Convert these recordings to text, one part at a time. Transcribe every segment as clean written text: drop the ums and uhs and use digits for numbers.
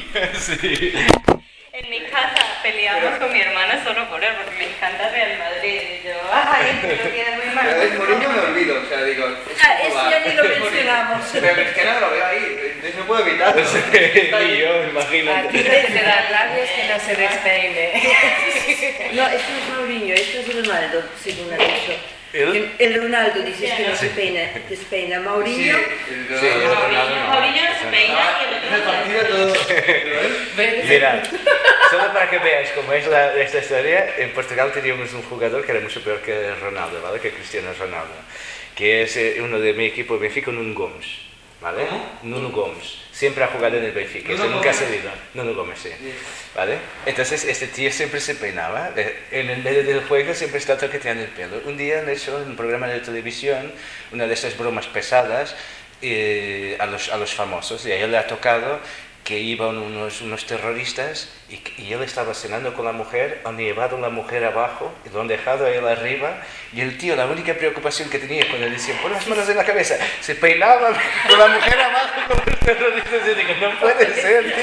Sí. En mi casa peleamos con mi hermana solo por él, porque me encanta Real Madrid. Y yo, ay, lo queda muy mal. Pero el Mourinho me olvido, o sea, digo... Eso ya ni lo mencionamos. Pero es que no lo veo ahí, no puedo evitarlo. Ni yo, imagínate. Aquí lo que da rabia es que no se despeine. No, esto no es Mourinho, esto es Ronaldo, según ha dicho. El Ronaldo dices que no se despeina. Mourinho... Mourinho no se peina y el En el otro partido todo... Mirad, solo para que veáis cómo es esta historia, en Portugal teníamos un jugador que era mucho peor que Ronaldo, ¿vale? Que Cristiano Ronaldo, que es uno de mi equipo, el Benfica, Nuno Gomes, ¿vale? Nuno Gomes, siempre ha jugado en el Benfica, este nunca ha salido, Nuno Gomes, sí, ¿vale? Entonces este tío siempre se peinaba, en el medio del juego siempre está toqueteando el pelo. Un día han hecho en un programa de televisión una de esas bromas pesadas a los famosos, y a él le ha tocado que iban unos terroristas y él estaba cenando con la mujer, han llevado a la mujer abajo y lo han dejado a él arriba, y el tío, la única preocupación que tenía cuando le decían pon las manos en la cabeza, se peinaba con la mujer abajo con los terroristas. Y digo, no puede ser, tío.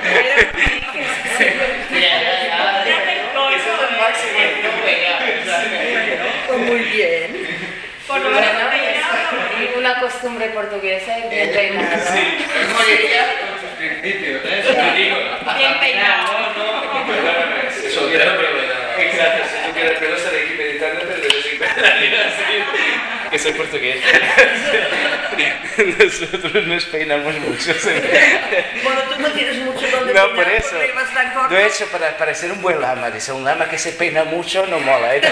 Eso es el máximo. Muy bien. por lo menos Y una costumbre portuguesa es bien peinado. Sí. Es morería con sus principios, ¿eh? Te digo. bien peinado. Eso era exacto, si tú quieres pelo, estaré aquí meditando, pero de vez en cuando que soy portugués. Nosotros nos peinamos mucho. Bueno, tú no tienes mucho donde No, peinar por eso. porque ibas tan corto. Lo he hecho para ser un buen lama. Dice, un lama que se peina mucho no mola. No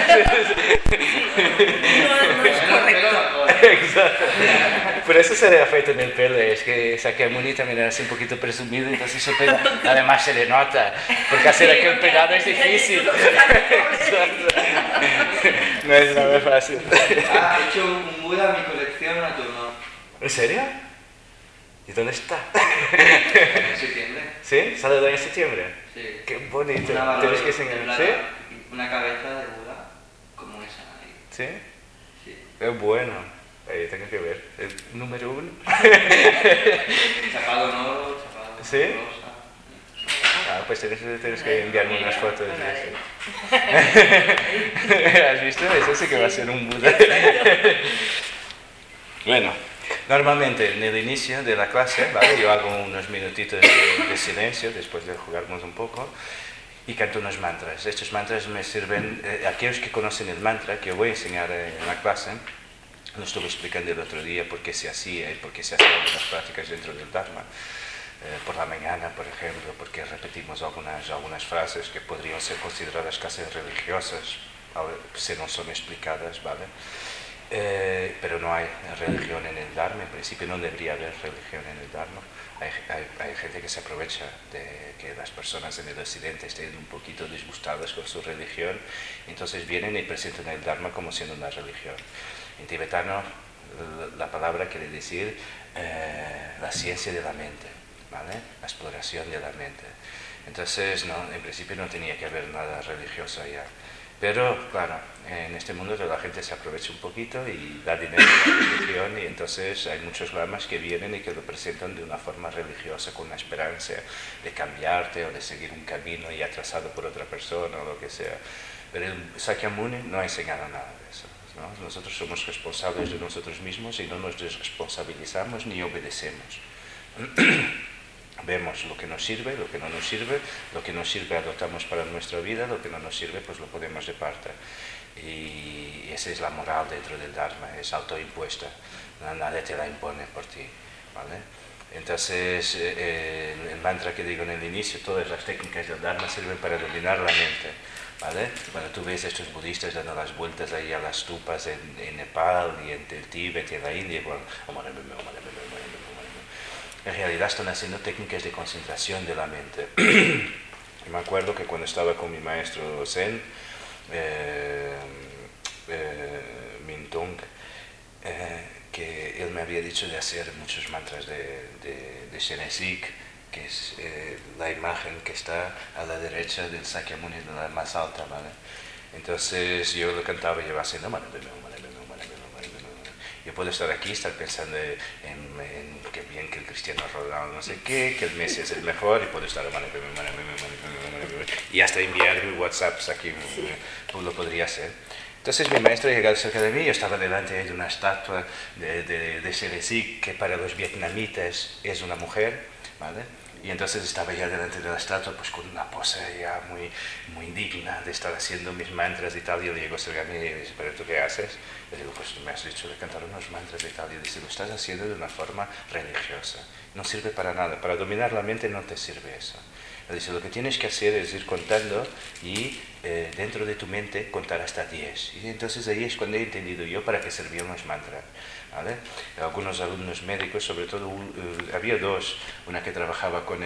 es correcto. Exacto. Por eso se le afeita en el pelo. Es que Sakyamuni también era así un poquito presumido, entonces se peina. Además se le nota, porque hacer aquel peinado es difícil. Exacto. No es nada fácil. Ha hecho un Buda a mi colección a turno. ¿En serio? ¿Y dónde está? En septiembre. ¿Sí? ¿Sale en septiembre? Sí. Qué bonito. Una Tienes que valor de enseñar. plata, ¿Sí? una cabeza de Buda como esa ahí. ¿Sí? Sí. Es bueno. Tengo que ver. El número 1. Chapado en oro, chapado en ¿Sí? rosa. Ah, pues tienes que enviarme unas fotos de eso. ¿Has visto? Eso sí que va a ser un Buda. Bueno, normalmente en el inicio de la clase, ¿vale? Yo hago unos minutitos de silencio después de jugarnos un poco y canto unos mantras. Estos mantras me sirven, aquellos que conocen el mantra que voy a enseñar en la clase, lo estuve explicando el otro día por qué se hacía y por qué se hacían algunas prácticas dentro del Dharma. Por la mañana, por ejemplo, porque repetimos algunas frases que podrían ser consideradas casi religiosas, si no son explicadas, ¿vale? Pero no hay religión en el Dharma, en principio no debería haber religión en el Dharma. Hay gente que se aprovecha de que las personas en el occidente estén un poquito disgustadas con su religión, entonces vienen y presentan el Dharma como siendo una religión. En tibetano la palabra quiere decir la ciencia de la mente, ¿vale? La exploración de la mente. Entonces, no, en principio no tenía que haber nada religioso allá. Pero, claro, en este mundo la gente se aprovecha un poquito y da dinero a la religión, y entonces hay muchos lamas que vienen y que lo presentan de una forma religiosa, con la esperanza de cambiarte o de seguir un camino ya trazado por otra persona o lo que sea. Pero el Sakyamuni no ha enseñado nada de eso, ¿no? Nosotros somos responsables de nosotros mismos y no nos desresponsabilizamos ni obedecemos. Vemos lo que nos sirve, lo que no nos sirve, lo que nos sirve adoptamos para nuestra vida, lo que no nos sirve pues lo ponemos de parte. Y esa es la moral dentro del Dharma, es autoimpuesta, nadie te la impone por ti, ¿vale? Entonces el mantra que digo en el inicio, todas las técnicas del Dharma sirven para dominar la mente, ¿vale? Cuando tú ves a estos budistas dando las vueltas ahí a las stupas en Nepal y en el Tíbet y en la India, bueno, en realidad están haciendo técnicas de concentración de la mente. Me acuerdo que cuando estaba con mi maestro Zen, Mintung, que él me había dicho de hacer muchos mantras de Shenezig, que es la imagen que está a la derecha del Sakyamuni, de la más alta, ¿vale? Entonces yo lo cantaba y iba haciendo, y Yo puedo estar aquí, estar pensando en qué bien que el Cristiano Ronaldo no sé qué, que el Messi es el mejor, y puedo estar y hasta enviar WhatsApps aquí, pues lo podría hacer. Entonces mi maestro llegó cerca de mí, yo estaba delante de una estatua de Cerecí, que para los vietnamitas es una mujer, ¿vale? Y entonces estaba ya delante de la estatua, pues con una pose ya muy indigna de estar haciendo mis mantras y tal. Y yo le llego cerca de mí y le dice, ¿pero tú qué haces? Le digo, pues me has dicho de cantar unos mantras y tal. Y dice, lo estás haciendo de una forma religiosa. No sirve para nada. Para dominar la mente no te sirve eso. Le dice, lo que tienes que hacer es ir contando y dentro de tu mente contar hasta 10. Y entonces ahí es cuando he entendido yo para qué servían los mantras. ¿Vale? Algunos alumnos médicos, sobre todo había dos, una que trabajaba con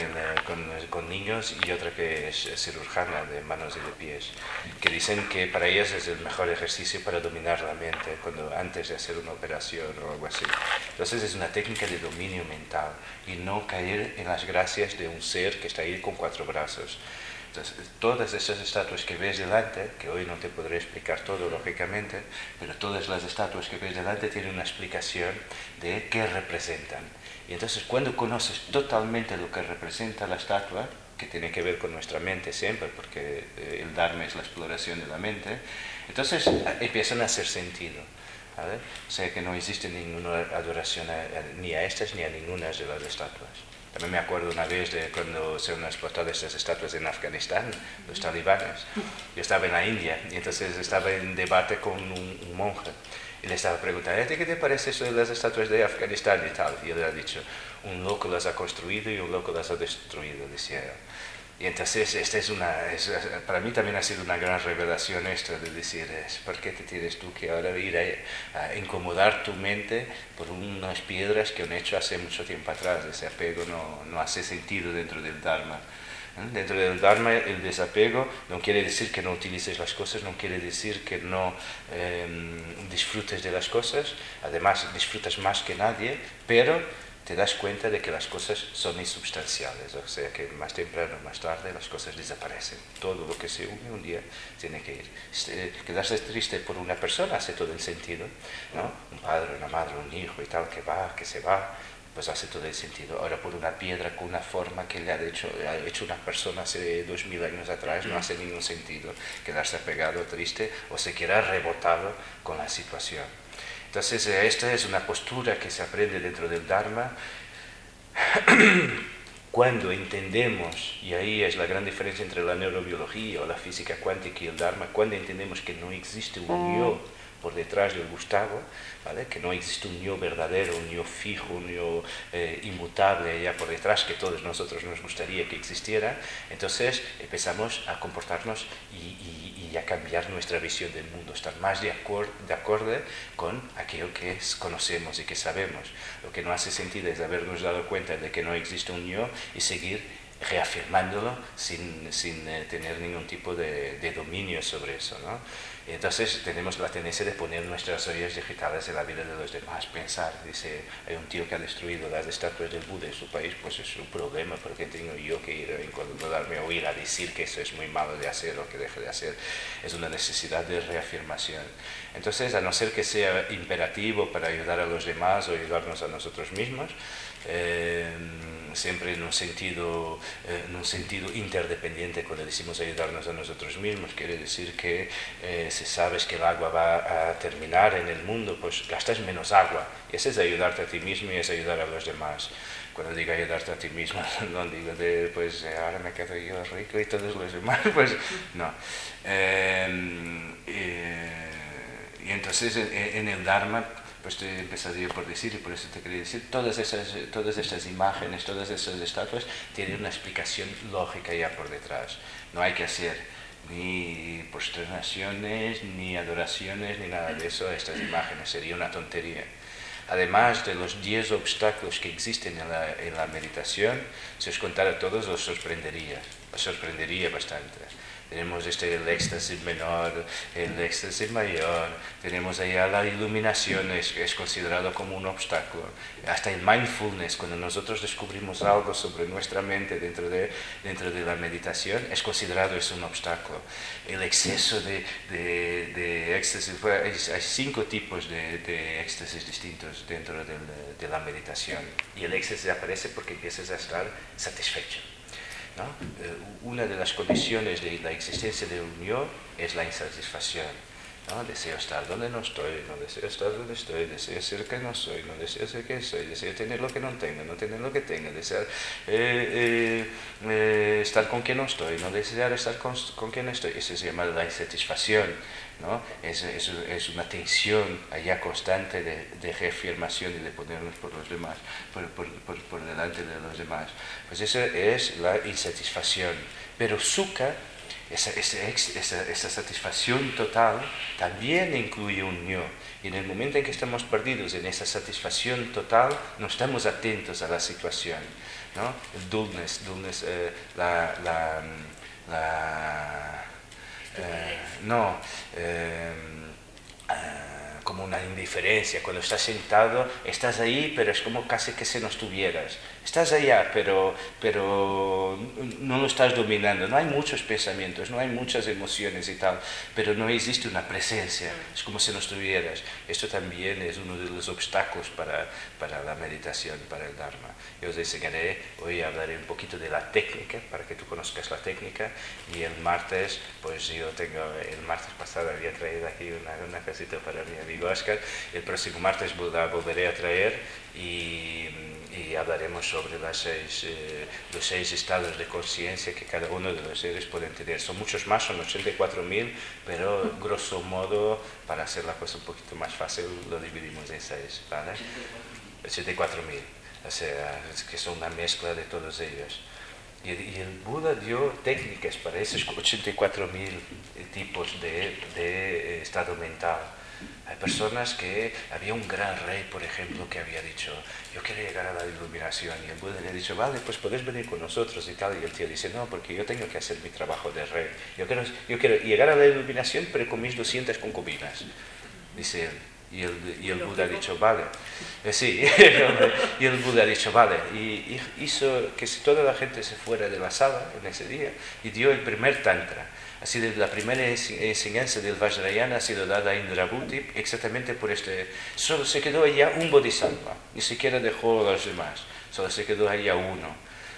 niños y otra que es cirujana de manos y de pies, que dicen que para ellas es el mejor ejercicio para dominar la mente antes de hacer una operación o algo así. Entonces es una técnica de dominio mental y no caer en las gracias de un ser que está ahí con 4 brazos. Entonces, todas esas estatuas que ves delante, que hoy no te podré explicar todo lógicamente, pero todas las estatuas que ves delante tienen una explicación de qué representan. Y entonces cuando conoces totalmente lo que representa la estatua, que tiene que ver con nuestra mente siempre, porque el Dharma es la exploración de la mente, entonces empiezan a hacer sentido. ¿Vale? O sea que no existe ninguna adoración ni a estas ni a ninguna de las estatuas. También me acuerdo una vez de cuando se han explotado estas estatuas en Afganistán, los talibanes. Yo estaba en la India y entonces estaba en debate con un monje y le estaba preguntando, ¿qué te parece eso de las estatuas de Afganistán y tal? Y él le ha dicho, un loco las ha construido y un loco las ha destruido, decía él. Y entonces para mí también ha sido una gran revelación esto de decir, ¿por qué te tienes tú que ahora ir a incomodar tu mente por unas piedras que han hecho hace mucho tiempo atrás? Ese apego no hace sentido dentro del Dharma. Dentro del Dharma el desapego no quiere decir que no utilices las cosas, no quiere decir que no disfrutes de las cosas, además disfrutas más que nadie, pero te das cuenta de que las cosas son insubstanciales, o sea que más temprano o más tarde las cosas desaparecen. Todo lo que se une un día tiene que ir. Quedarse triste por una persona hace todo el sentido, ¿no? Un padre, una madre, un hijo y tal, que se va, pues hace todo el sentido. Ahora por una piedra con una forma que le ha hecho una persona hace 2000 años atrás, no hace ningún sentido quedarse apegado, triste o siquiera rebotado con la situación. Entonces, esta es una postura que se aprende dentro del Dharma cuando entendemos, y ahí es la gran diferencia entre la neurobiología o la física cuántica y el Dharma, cuando entendemos que no existe un yo por detrás del Gustavo, ¿vale? Que no existe un yo verdadero, un yo fijo, un yo inmutable allá por detrás que todos nosotros nos gustaría que existiera, entonces empezamos a comportarnos y a cambiar nuestra visión del mundo, estar más de acorde con aquello que conocemos y que sabemos. Lo que no hace sentido es habernos dado cuenta de que no existe un yo y seguir reafirmándolo sin tener ningún tipo de dominio sobre eso, ¿no? Entonces tenemos la tendencia de poner nuestras huellas digitales en la vida de los demás, pensar, dice, hay un tío que ha destruido las estatuas del Buda en su país, pues es un problema, porque tengo yo que ir a incomodarme o ir a decir que eso es muy malo de hacer o que deje de hacer. Es una necesidad de reafirmación. Entonces, a no ser que sea imperativo para ayudar a los demás o ayudarnos a nosotros mismos, siempre en un sentido interdependiente. Cuando decimos ayudarnos a nosotros mismos, quiere decir que si sabes que el agua va a terminar en el mundo, pues gastas menos agua. Y ese es ayudarte a ti mismo y es ayudar a los demás. Cuando digo ayudarte a ti mismo, no digo pues ahora me quedo yo rico y todos los demás, pues no. Y entonces en el Dharma, pues te empezaría por decir, y por eso te quería decir, todas estas imágenes, todas esas estatuas tienen una explicación lógica ya por detrás. No hay que hacer ni prosternaciones, ni adoraciones, ni nada de eso a estas imágenes, sería una tontería. Además de los 10 obstáculos que existen en la meditación, si os contara todos os sorprendería bastante. tenemos el éxtasis menor, el éxtasis mayor, tenemos allá la iluminación, es considerado como un obstáculo. Hasta el mindfulness, cuando nosotros descubrimos algo sobre nuestra mente dentro de la meditación, es considerado un obstáculo. El exceso de éxtasis, hay 5 tipos de éxtasis distintos dentro de la meditación. Y el éxtasis aparece porque empiezas a estar satisfecho, ¿no? Una de las condiciones de la existencia de un yo es la insatisfacción, ¿no? Deseo estar donde no estoy, no deseo estar donde estoy, deseo ser que no soy, no deseo ser que soy, deseo tener lo que no tengo, no tener lo que tengo, deseo estar con quien no estoy, no desear estar con quien no estoy. Eso se llama la insatisfacción, ¿no? Es una tensión allá constante de reafirmación y de ponernos por los demás, por delante de los demás. Pues eso es la insatisfacción. Pero sukha, esa satisfacción total, también incluye un yo. Y en el momento en que estamos perdidos en esa satisfacción total, no estamos atentos a la situación, ¿no? Dullness, como una indiferencia. Cuando estás sentado, estás ahí, pero es como casi que si no estuvieras. Estás allá, pero no lo estás dominando. No hay muchos pensamientos, no hay muchas emociones y tal, pero no existe una presencia. Es como si no estuvieras. Esto también es uno de los obstáculos para la meditación, para el Dharma. Yo os enseñaré, hoy hablaré un poquito de la técnica, para que tú conozcas la técnica, y el martes, pues el martes pasado había traído aquí una casita para mi amigo Oscar. El próximo martes volveré a traer y hablaremos sobre los 6 estados de conciencia que cada uno de los seres pueden tener. Son muchos más, son 84.000, pero grosso modo, para hacer la cosa un poquito más fácil, lo dividimos en 6, ¿vale? 84.000, o sea, es que son una mezcla de todos ellos. Y el Buda dio técnicas para esos 84.000 tipos de estado mental. Hay personas que, había un gran rey, por ejemplo, que había dicho, yo quiero llegar a la iluminación, y el Buda le ha dicho, vale, pues puedes venir con nosotros y tal, y el tío dice, no, porque yo tengo que hacer mi trabajo de rey, yo quiero llegar a la iluminación, pero con mis 200 concubinas, dice él. Y el Buda ha dicho, vale, sí, y el Buda ha dicho, vale, y hizo que toda la gente se fuera de la sala en ese día, y dio el primer tantra. Así de la primera enseñanza del Vajrayana ha sido dada a Indrabhuti exactamente por solo se quedó allá un bodhisattva, ni siquiera dejó a los demás, solo se quedó allá uno,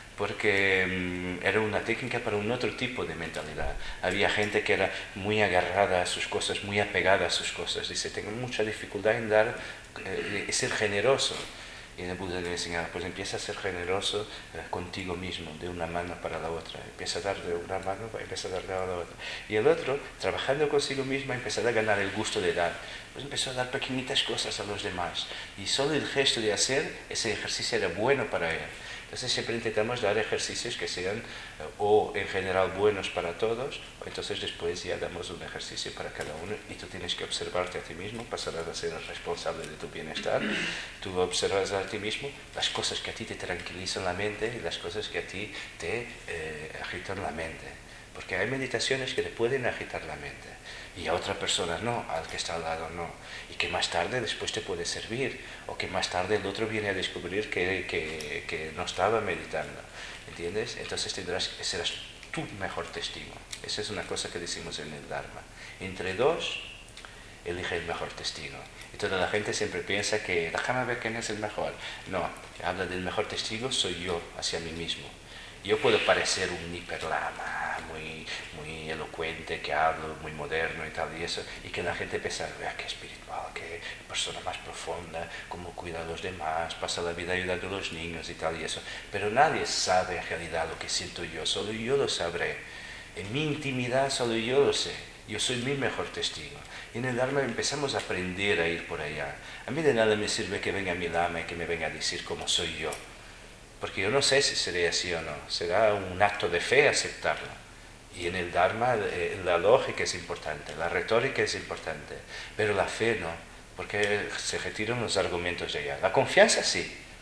porque era una técnica para un otro tipo de mentalidad. Había gente que era muy agarrada a sus cosas, muy apegada a sus cosas, dice, tengo mucha dificultad en ser generoso. Y el Buda le enseñaba, pues empieza a ser generoso contigo mismo, de una mano para la otra. Empieza a dar de una mano, empieza a dar de la otra. Y el otro, trabajando consigo mismo, empezó a ganar el gusto de dar. Pues empezó a dar pequeñitas cosas a los demás. Y solo el gesto de hacer ese ejercicio era bueno para él. Entonces siempre intentamos dar ejercicios que sean o en general buenos para todos, o entonces después ya damos un ejercicio para cada uno y tú tienes que observarte a ti mismo, pasarás a ser el responsable de tu bienestar. Tú observas a ti mismo las cosas que a ti te tranquilizan la mente y las cosas que a ti te agitan la mente. Porque hay meditaciones que te pueden agitar la mente y a otra persona no, al que está al lado no, y que más tarde después te puede servir, o que más tarde el otro viene a descubrir que no estaba meditando, ¿entiendes? Entonces serás tu mejor testigo. Esa es una cosa que decimos en el Dharma. Entre dos, elige el mejor testigo. Y toda la gente siempre piensa que déjame ver quién es el mejor. No, habla del mejor testigo, soy yo hacia mí mismo. Yo puedo parecer un hiperlama, muy elocuente, que hablo, muy moderno y tal, y eso, y que la gente piensa, vea qué espiritual, qué persona más profunda, cómo cuida a los demás, pasa la vida ayudando a los niños y tal, y eso. Pero nadie sabe en realidad lo que siento yo, solo yo lo sabré. En mi intimidad solo yo lo sé, yo soy mi mejor testigo. Y en el Dharma empezamos a aprender a ir por allá. A mí de nada me sirve que venga mi lama y que me venga a decir cómo soy yo. Porque yo no sé si seré así o no. Será un acto de fe aceptarlo. Y en el Dharma la lógica es importante, la retórica es importante, pero la fe no, porque se retiran los argumentos de allá. La confianza sí,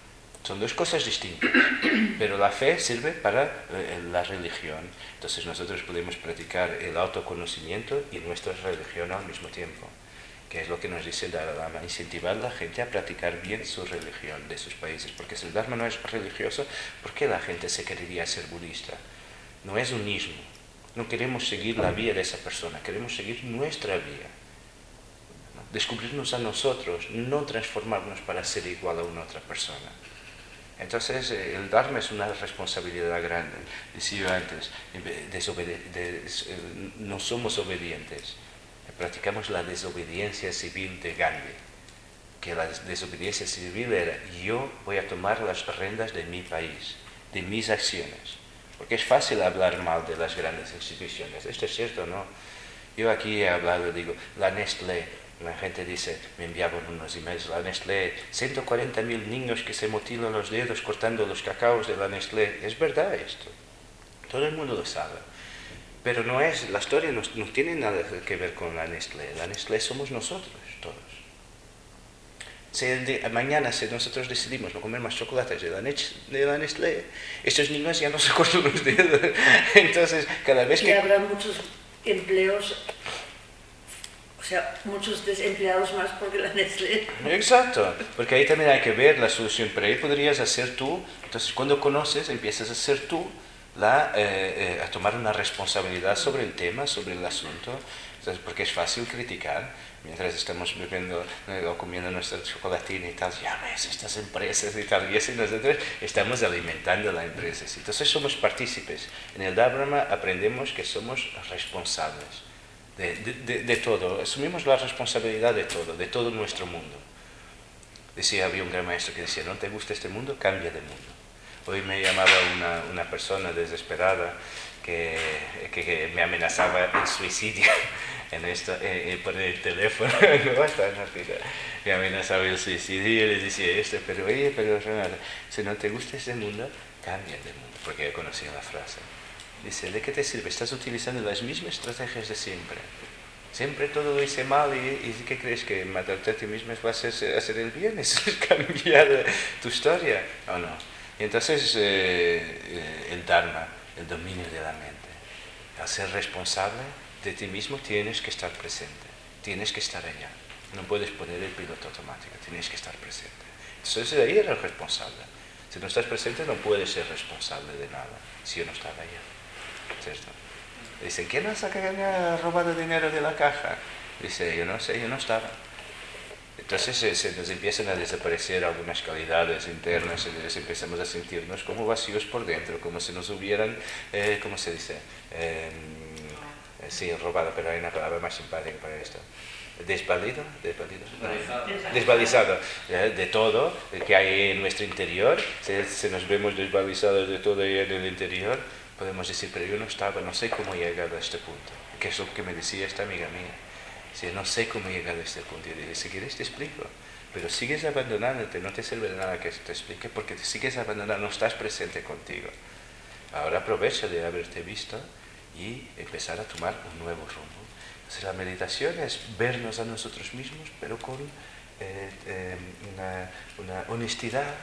Son dos cosas distintas, pero la fe sirve para la religión. Entonces nosotros podemos practicar el autoconocimiento y nuestra religión al mismo tiempo, que es lo que nos dice el Dalai Lama, incentivar a la gente a practicar bien su religión de sus países, porque si el Dharma no es religioso, ¿por qué la gente se querría ser budista? No es un ismo, no queremos seguir la vía de esa persona, queremos seguir nuestra vía, ¿no? Descubrirnos a nosotros, no transformarnos para ser igual a una otra persona. Entonces el Dharma es una responsabilidad grande. Decía yo antes, no somos obedientes, practicamos la desobediencia civil de Gandhi, que la desobediencia civil era: yo voy a tomar las riendas de mi país, de mis acciones, porque es fácil hablar mal de las grandes instituciones. Esto es cierto, ¿no? Yo aquí he hablado, digo, la Nestlé. La gente dice, me enviaban unos emails, la Nestlé, 140.000 niños que se mutilan los dedos cortando los cacaos de la Nestlé. Es verdad esto, todo el mundo lo sabe, pero no es, la historia no tiene nada que ver con la Nestlé somos nosotros, todos. Mañana, si nosotros decidimos no comer más chocolates de la Nestlé, estos niños ya no se cortan los dedos. Entonces, cada vez que... habrá muchos empleos... O sea, muchos desempleados más porque la Nestlé... Exacto, porque ahí también hay que ver la solución, pero ahí podrías hacer tú, entonces cuando conoces empiezas a hacer tú, a tomar una responsabilidad sobre el tema, sobre el asunto, entonces, porque es fácil criticar, mientras estamos bebiendo o comiendo nuestro chocolatín y tal, ya ves, estas empresas y tal, y así nosotros estamos alimentando las empresas, entonces somos partícipes. En el Dharma aprendemos que somos responsables. De todo, asumimos la responsabilidad de todo nuestro mundo. Había un gran maestro que decía, ¿no te gusta este mundo? Cambia de mundo. Hoy me llamaba una persona desesperada que me amenazaba el suicidio por el teléfono. Me amenazaba el suicidio y yo le decía esto, pero Ronaldo, si no te gusta este mundo, cambia de mundo, porque yo conocía la frase. Dice, ¿de qué te sirve? Estás utilizando las mismas estrategias de siempre. Siempre todo lo hice mal y ¿qué crees? ¿Que matarte a ti mismo va a hacer el bien? Eso es cambiar tu historia, ¿o no? Y entonces el Dharma, el dominio de la mente. Al ser responsable de ti mismo tienes que estar presente, tienes que estar allá. No puedes poner el piloto automático, tienes que estar presente. Entonces ahí eres responsable. Si no estás presente no puedes ser responsable de nada, si yo no estaba allá. ¿Cierto? Dicen, ¿quién ha robado dinero de la caja? Dice, yo no sé, yo no estaba. Entonces se nos empiezan a desaparecer algunas calidades internas y empezamos a sentirnos como vacíos por dentro, como si nos hubieran, ¿cómo se dice? Sí, robado, pero hay una palabra más simpática para esto. Desvalizado de todo que hay en nuestro interior. Si nos vemos desvalizados de todo en el interior, podemos decir, pero yo no estaba, no sé cómo he llegado a este punto, que es lo que me decía esta amiga mía. Si no sé cómo he llegado a este punto, y dije, si quieres te explico, pero sigues abandonándote, no te sirve de nada que te explique, porque te sigues abandonando, no estás presente contigo. Ahora aprovecha de haberte visto y empezar a tomar un nuevo rumbo. Entonces la meditación es vernos a nosotros mismos, pero con una honestidad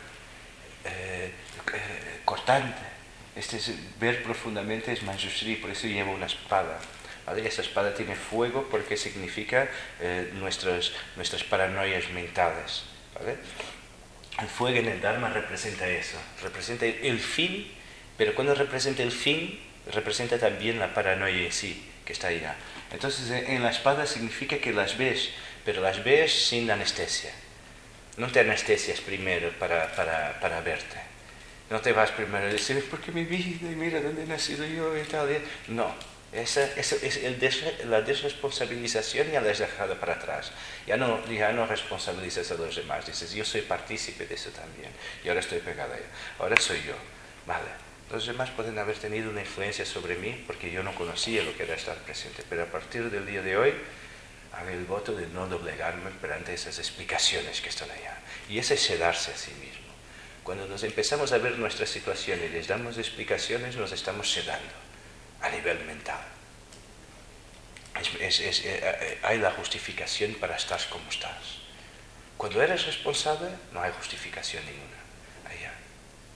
cortante. Ver profundamente es Manjushri, por eso lleva una espada. ¿Vale? Esa espada tiene fuego porque significa nuestras paranoias mentales. ¿Vale? El fuego en el Dharma representa eso, representa el fin, pero cuando representa el fin, representa también la paranoia en sí, que está allá. Entonces en la espada significa que las ves, pero las ves sin anestesia. No te anestesias primero para verte. No te vas primero a decir, porque mi vida, mira dónde he nacido yo y tal. No, esa es la desresponsabilización, ya la has dejado para atrás. Ya no responsabilizas a los demás. Dices, yo soy partícipe de eso también. Y ahora estoy pegado a ello. Ahora soy yo. Vale. Los demás pueden haber tenido una influencia sobre mí porque yo no conocía lo que era estar presente. Pero a partir del día de hoy, hago el voto de no doblegarme perante esas explicaciones que están allá. Y ese es sedarse a sí mismo. Cuando nos empezamos a ver nuestra situación y les damos explicaciones, nos estamos sedando a nivel mental. Hay la justificación para estar como estás. Cuando eres responsable, no hay justificación ninguna. Allá.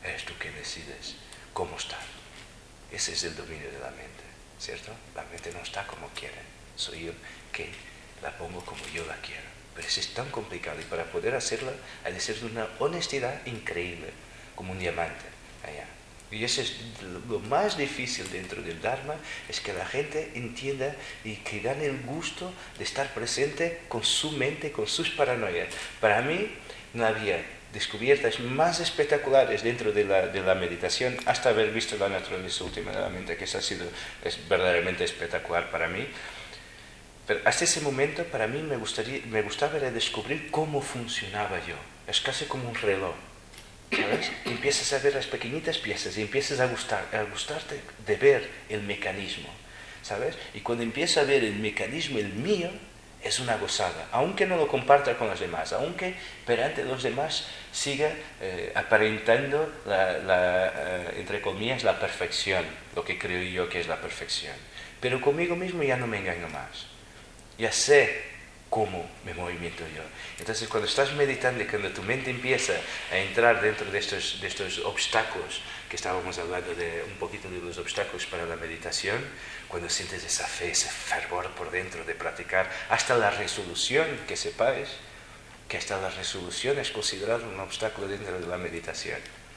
eres tú quien decides cómo estar. Ese es el dominio de la mente, ¿cierto? La mente no está como quiere, soy yo que la pongo como yo la quiero. Pero eso es tan complicado y para poder hacerla hay de ser de una honestidad increíble, como un diamante allá. Y eso es lo más difícil dentro del Dharma, es que la gente entienda y que gane el gusto de estar presente con su mente, con sus paranoias. Para mí no había descubiertas más espectaculares dentro de la meditación hasta haber visto la naturaleza última de la mente, que eso es verdaderamente espectacular para mí. Pero hasta ese momento para mí me gustaba descubrir cómo funcionaba yo. Es casi como un reloj, ¿sabes? Empiezas a ver las pequeñitas piezas y empiezas a gustarte de ver el mecanismo, ¿sabes? Y cuando empiezas a ver el mecanismo, el mío, es una gozada, aunque no lo comparta con los demás, aunque perante los demás siga aparentando entre comillas, la perfección, lo que creo yo que es la perfección. Pero conmigo mismo ya no me engaño más. Ya sé cómo me movimiento yo. Entonces, cuando estás meditando y cuando tu mente empieza a entrar dentro de estos obstáculos, que estábamos hablando un poquito de los obstáculos para la meditación, cuando sientes esa fe, ese fervor por dentro de practicar, hasta la resolución, que sepáis que hasta la resolución es considerado un obstáculo dentro de la meditación.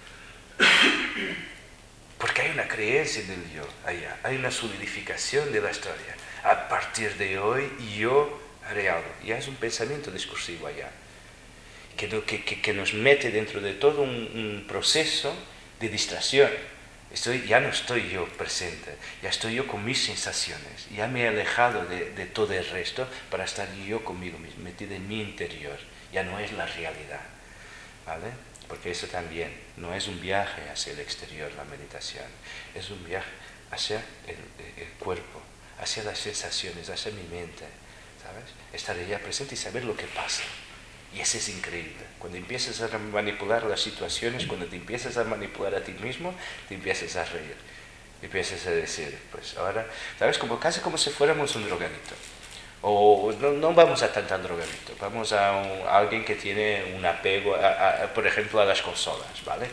Porque hay una creencia en el yo allá, hay una solidificación de la historia. A partir de hoy yo haré algo. Ya es un pensamiento discursivo allá, que nos mete dentro de todo un proceso de distracción. Ya no estoy yo presente, ya estoy yo con mis sensaciones, ya me he alejado de todo el resto para estar yo conmigo mismo, metido en mi interior. Ya no es la realidad, ¿vale? Porque eso también no es un viaje hacia el exterior, la meditación, es un viaje hacia el cuerpo, hacia las sensaciones, hacia mi mente, ¿sabes? Estar allá presente y saber lo que pasa. Y eso es increíble. Cuando empiezas a manipular las situaciones, cuando te empiezas a manipular a ti mismo, te empiezas a reír. Empiezas a decir, pues ahora, ¿sabes? Casi como si fuéramos un drogadicto. O no vamos a tanto al drogadicto, vamos a alguien que tiene un apego, por ejemplo, a las consolas, ¿vale?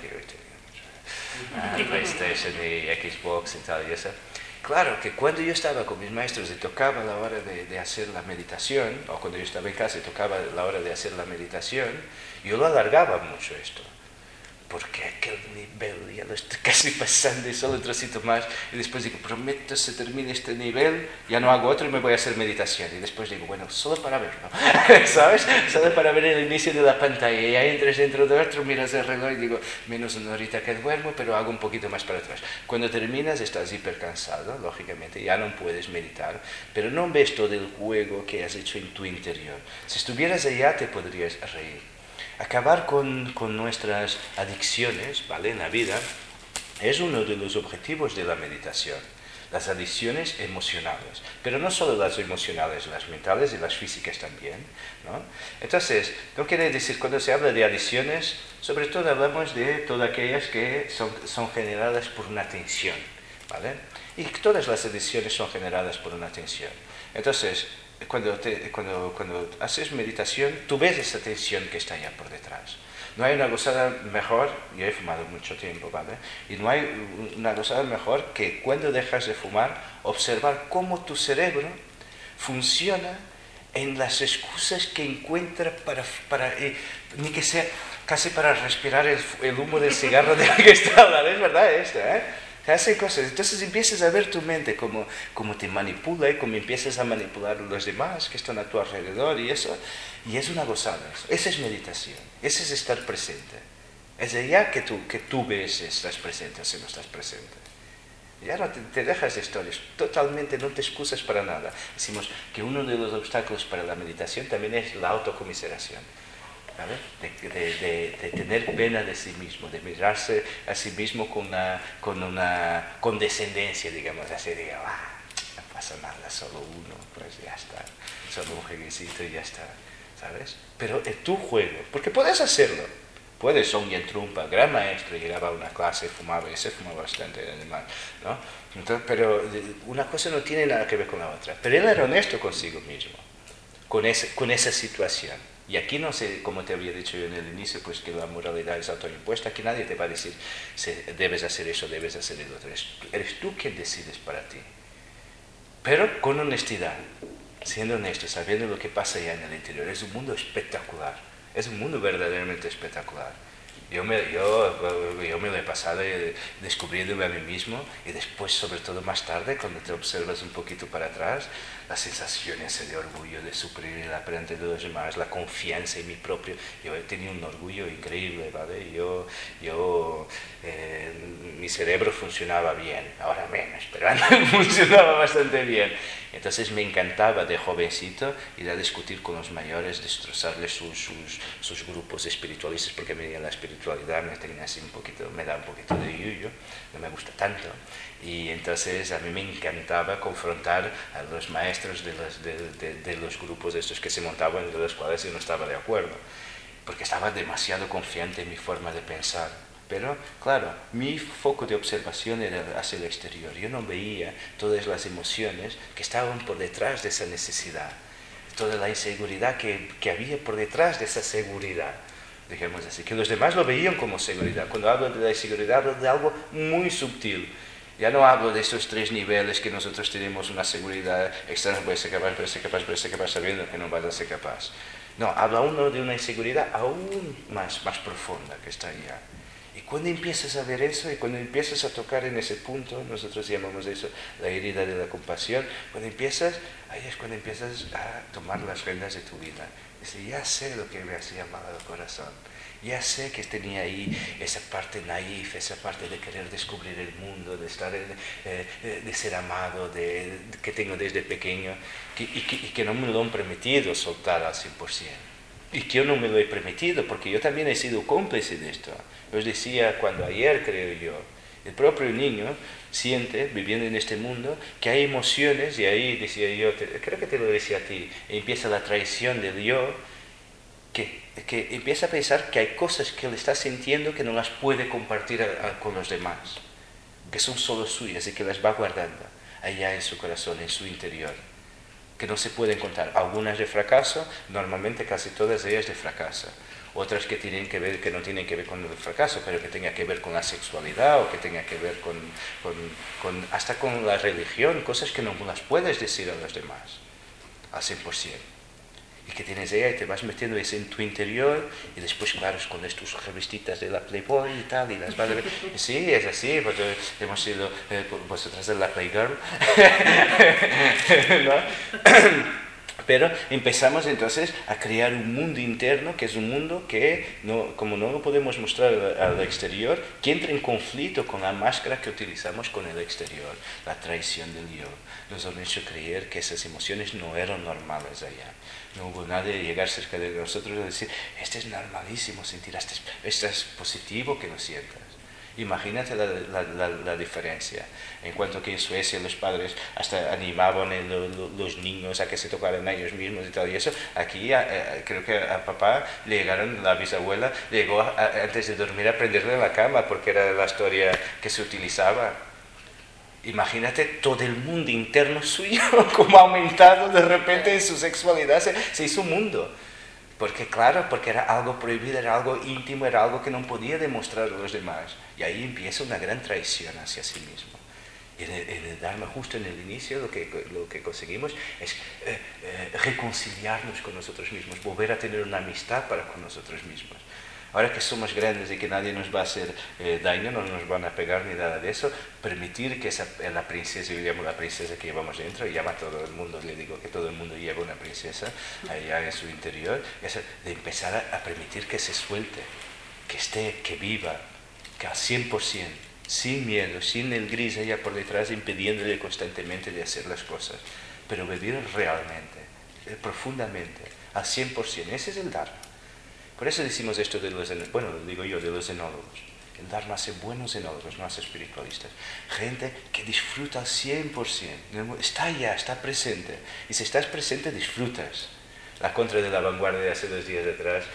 PlayStation y Xbox y tal y eso. Claro que cuando yo estaba con mis maestros y tocaba a la hora de hacer la meditación, o cuando yo estaba en casa y tocaba a la hora de hacer la meditación, yo lo alargaba mucho esto. Porque aquel nivel ya lo estoy casi pasando y solo un trocito más. Y después digo, prometo, se termine este nivel, ya no hago otro y me voy a hacer meditación. Y después digo, bueno, solo para verlo, ¿sabes? Solo para ver el inicio de la pantalla. Y ahí entras dentro de otro, miras el reloj y digo, menos una horita que duermo, pero hago un poquito más para atrás. Cuando terminas estás hiper cansado, lógicamente, ya no puedes meditar, pero no ves todo el juego que has hecho en tu interior. Si estuvieras allá te podrías reír. Acabar con nuestras adicciones, ¿vale? En la vida es uno de los objetivos de la meditación. Las adicciones emocionales, pero no solo las emocionales, las mentales y las físicas también, ¿no? Entonces, no quiere decir, cuando se habla de adicciones, sobre todo hablamos de todas aquellas que son generadas por una tensión, ¿vale? Y todas las adicciones son generadas por una tensión. Entonces, cuando haces meditación, tú ves esa tensión que está allá por detrás. No hay una gozada mejor, yo he fumado mucho tiempo, ¿vale? Y no hay una gozada mejor que cuando dejas de fumar, observar cómo tu cerebro funciona en las excusas que encuentra ni que sea casi para respirar el humo del cigarro de la que está hablando. Es verdad esto, ¿eh? Te hace cosas. Entonces empiezas a ver tu mente cómo te manipula y cómo empiezas a manipular a los demás que están a tu alrededor y eso. Y es una gozada. Esa es meditación. Ese es estar presente. Es allá que tú ves si estás presente o si no estás presente. Ya no te dejas de historias. Totalmente no te excusas para nada. Decimos que uno de los obstáculos para la meditación también es la autocomiseración. ¿Vale? De tener pena de sí mismo, de mirarse a sí mismo con una condescendencia, digamos así, digo, no pasa nada, solo uno, pues ya está, solo un jueguecito y ya está, ¿sabes? Pero es tu juego, porque puedes hacerlo, puedes, Songen Trumpa, gran maestro, llegaba a una clase, fumaba, y se fumaba bastante además, ¿no? Entonces, pero una cosa no tiene nada que ver con la otra, pero él era honesto consigo mismo, con esa situación. Y aquí no sé, como te había dicho yo en el inicio, pues que la moralidad es autoimpuesta, aquí nadie te va a decir, debes hacer eso, debes hacer el otro. Eres tú quien decides para ti. Pero con honestidad, siendo honesto, sabiendo lo que pasa ya en el interior. Es un mundo espectacular, es un mundo verdaderamente espectacular. Yo me lo he pasado descubriéndome a mí mismo, y después, sobre todo más tarde, cuando te observas un poquito para atrás, la sensación ese de orgullo, de suprimir la frente de los demás, la confianza en mi propio. Yo he tenido un orgullo increíble, ¿vale? Mi cerebro funcionaba bien, ahora menos, pero antes funcionaba bastante bien. Entonces me encantaba de jovencito ir a discutir con los mayores, destrozarles sus grupos espiritualistas, porque a mí la espiritualidad me da un poquito de yuyo, no me gusta tanto. Y entonces a mí me encantaba confrontar a los maestros de los grupos estos que se montaban, de los cuales yo no estaba de acuerdo, porque estaba demasiado confiante en mi forma de pensar. Pero, claro, mi foco de observación era hacia el exterior. Yo no veía todas las emociones que estaban por detrás de esa necesidad, toda la inseguridad que había por detrás de esa seguridad, digamos así, que los demás lo veían como seguridad. Cuando hablo de la inseguridad, hablo de algo muy sutil. Ya no hablo de esos 3 niveles que nosotros tenemos una seguridad externa, puedes ser capaz, puedes ser capaz, puedes ser capaz, sabiendo que no vas a ser capaz. No, habla uno de una inseguridad aún más profunda que está allá. Y cuando empiezas a ver eso, y cuando empiezas a tocar en ese punto, nosotros llamamos eso la herida de la compasión, ahí es cuando empiezas a tomar las riendas de tu vida. Dices, ya sé lo que me hacía mal al corazón, ya sé que tenía ahí esa parte naif, esa parte de querer descubrir el mundo, de estar, de ser amado, que tengo desde pequeño, y que no me lo han permitido soltar al 100%. Y que yo no me lo he permitido, porque yo también he sido cómplice de esto. Os decía ayer, creo yo, el propio niño siente, viviendo en este mundo, que hay emociones, y ahí decía yo, creo que te lo decía a ti, empieza la traición del yo, que empieza a pensar que hay cosas que él está sintiendo que no las puede compartir con los demás, que son solo suyas y que las va guardando allá en su corazón, en su interior, que no se pueden contar. Algunas de fracaso, normalmente casi todas ellas de fracaso. Otras que no tienen que ver con el fracaso, pero que tengan que ver con la sexualidad, o que tengan que ver hasta con la religión, cosas que no las puedes decir a los demás al 100%. Y que tienes ella y te vas metiendo eso en tu interior, y después, claro, escondes tus revistitas de la Playboy y tal, y las vas a ver. Sí, es así, pues hemos sido vosotras de la Playgirl. ¿No? Pero empezamos entonces a crear un mundo interno, que es un mundo que, como no lo podemos mostrar al exterior, que entra en conflicto con la máscara que utilizamos con el exterior, la traición del yo. Nos han hecho creer que esas emociones no eran normales allá. No hubo nadie de llegar cerca de nosotros y decir, este es normalísimo sentir, este es positivo que lo sientas. Imagínate la diferencia. En cuanto que en Suecia los padres hasta animaban a los niños a que se tocaran a ellos mismos y tal, y eso, aquí creo que a papá le llegaron, la bisabuela llegó antes de dormir a prenderle la cama, porque era la historia que se utilizaba. Imagínate todo el mundo interno suyo, como ha aumentado de repente en su sexualidad, se hizo un mundo. Porque claro, porque era algo prohibido, era algo íntimo, era algo que no podía demostrar a los demás. Y ahí empieza una gran traición hacia sí mismo. Y en el Dharma, justo en el inicio, lo que conseguimos es reconciliarnos con nosotros mismos, volver a tener una amistad con nosotros mismos. Ahora que somos grandes y que nadie nos va a hacer daño, no nos van a pegar ni nada de eso, permitir que la princesa, yo llamo la princesa que llevamos dentro, y llama a todo el mundo, le digo que todo el mundo lleva una princesa allá en su interior, es de empezar a permitir que se suelte, que esté, que viva, que al 100%, sin miedo, sin el gris allá por detrás, impidiéndole constantemente de hacer las cosas, pero vivir realmente, profundamente, al 100%, ese es el Dharma. Por eso decimos esto de los enólogos. El Dharma hace buenos enólogos, no hace espiritualistas. Gente que disfruta al 100%, está allá, está presente. Y si estás presente, disfrutas. La contra de la vanguardia de hace 2 días atrás,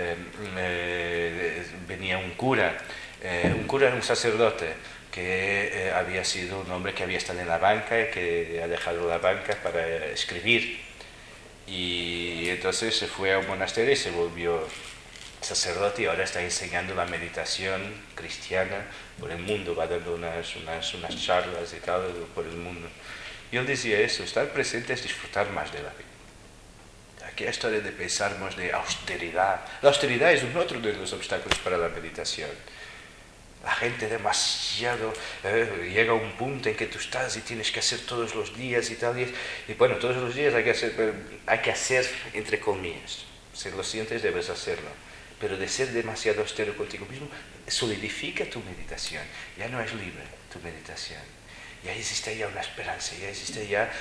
venía un cura, un sacerdote, que había sido un hombre que había estado en la banca y que ha dejado la banca para escribir. Y entonces se fue a un monasterio y se volvió sacerdote y ahora está enseñando la meditación cristiana por el mundo, va dando unas charlas y tal por el mundo. Y él decía eso, estar presente es disfrutar más de la vida. Aquella historia de pensarmos de austeridad. La austeridad es un otro de los obstáculos para la meditación. La gente demasiado llega a un punto en que tú estás y tienes que hacer todos los días y tal. Y bueno, todos los días hay que hacer entre comillas. Si lo sientes, debes hacerlo. Pero de ser demasiado austero contigo mismo, solidifica tu meditación. Ya no es libre tu meditación. Ya existe ya una esperanza, ya existe ya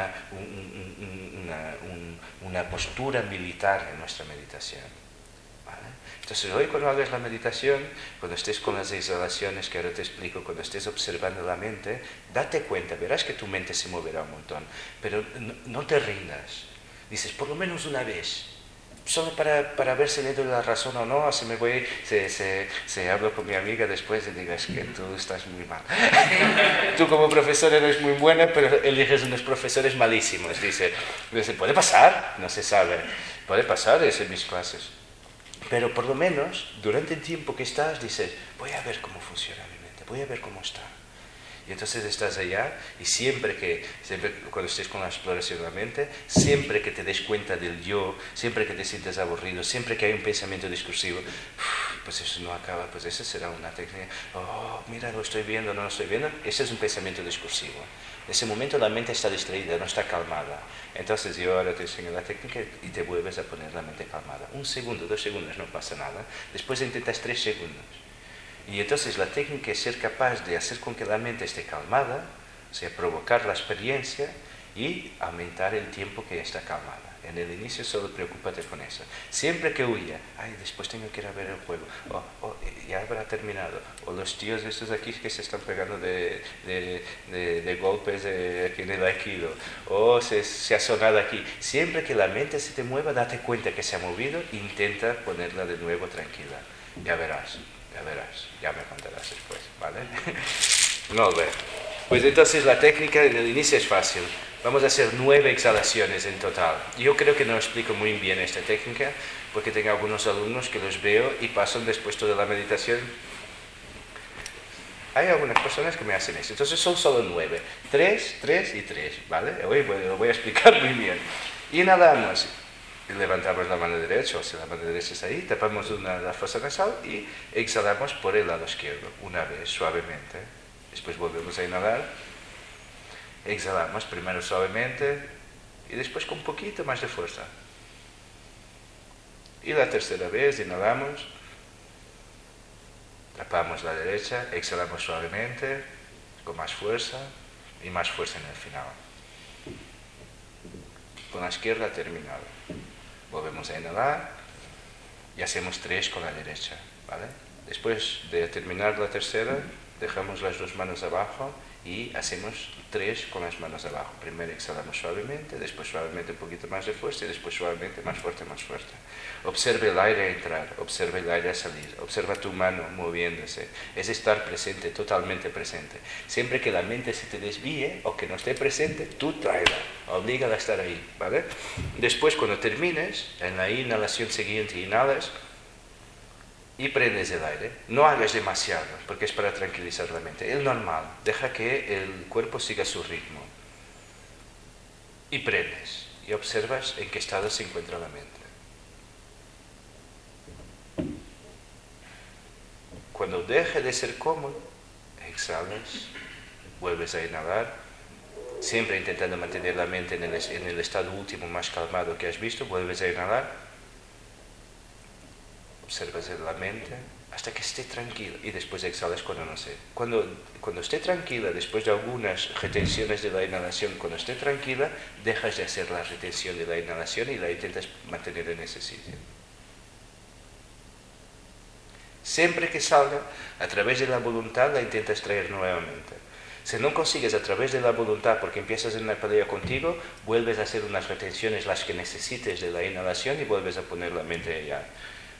una postura militar en nuestra meditación. ¿Vale? Entonces hoy cuando hagas la meditación, cuando estés con las exhalaciones que ahora te explico, cuando estés observando la mente, date cuenta, verás que tu mente se moverá un montón, pero no te rindas. Dices, por lo menos una vez, solo para ver si le doy la razón o no, si me voy, se hablo con mi amiga después y digas que tú estás muy mal. Tú como profesor eres muy buena, pero eliges unos profesores malísimos. Dice, puede pasar, no se sabe, puede pasar, es en mis clases. Pero por lo menos, durante el tiempo que estás, dices, voy a ver cómo funciona mi mente, voy a ver cómo está. Y entonces estás allá y siempre cuando estés con la exploración de la mente, siempre que te des cuenta del yo, siempre que te sientes aburrido, siempre que hay un pensamiento discursivo, pues eso no acaba, pues esa será una técnica. Oh, mira, lo estoy viendo, no lo estoy viendo. Ese es un pensamiento discursivo. En ese momento la mente está distraída, no está calmada. Entonces yo ahora te enseño la técnica y te vuelves a poner la mente calmada. 1 segundo, 2 segundos, no pasa nada. Después intentas 3 segundos. Y entonces la técnica es ser capaz de hacer con que la mente esté calmada, o sea, provocar la experiencia y aumentar el tiempo que está calmada. En el inicio solo preocúpate con eso. Siempre que huya, después tengo que ir a ver el juego, ya habrá terminado, o los tíos estos aquí que se están pegando de golpes aquí en el aikido, o se ha sonado aquí. Siempre que la mente se te mueva, date cuenta que se ha movido e intenta ponerla de nuevo tranquila. Ya verás, ya me contarás después, ¿vale? No, bueno. Pues entonces la técnica en el inicio es fácil. Vamos a hacer 9 exhalaciones en total. Yo creo que no explico muy bien esta técnica, porque tengo algunos alumnos que los veo y pasan después toda la meditación. Hay algunas personas que me hacen esto. Entonces son solo 9. 3, 3 y 3, ¿vale? Hoy lo voy a explicar muy bien. Inhalamos. Levantamos la mano derecha, o sea, la mano derecha está ahí, tapamos la fosa nasal y exhalamos por el lado izquierdo, una vez, suavemente. Después volvemos a inhalar, exhalamos primero suavemente y después con un poquito más de fuerza. Y la tercera vez inhalamos, tapamos la derecha, exhalamos suavemente, con más fuerza y más fuerza en el final. Con la izquierda terminado. Volvemos a inhalar y hacemos 3 con la derecha, ¿vale? Después de terminar la tercera, dejamos las 2 manos abajo y hacemos 3 con las manos abajo. Primero exhalamos suavemente, después suavemente un poquito más de fuerza y después suavemente más fuerte, más fuerte. Observe el aire a entrar, observe el aire a salir, observa tu mano moviéndose. Es estar presente, totalmente presente. Siempre que la mente se te desvíe o que no esté presente, tú tráela, oblígala a estar ahí, ¿vale? Después, cuando termines, en la inhalación siguiente, inhalas y prendes el aire. No hagas demasiado, porque es para tranquilizar la mente. Es normal, deja que el cuerpo siga su ritmo. Y prendes, y observas en qué estado se encuentra la mente. Cuando deje de ser cómodo, exhalas, vuelves a inhalar, siempre intentando mantener la mente en el estado último más calmado que has visto, vuelves a inhalar, observas la mente hasta que esté tranquila y después exhalas cuando no sé. Cuando esté tranquila, después de algunas retenciones de la inhalación, cuando esté tranquila, dejas de hacer la retención de la inhalación y la intentas mantener en ese sitio. Siempre que salga, a través de la voluntad la intentas traer nuevamente. Si no consigues a través de la voluntad, porque empiezas en una pelea contigo, vuelves a hacer unas retenciones las que necesites de la inhalación y vuelves a poner la mente allá.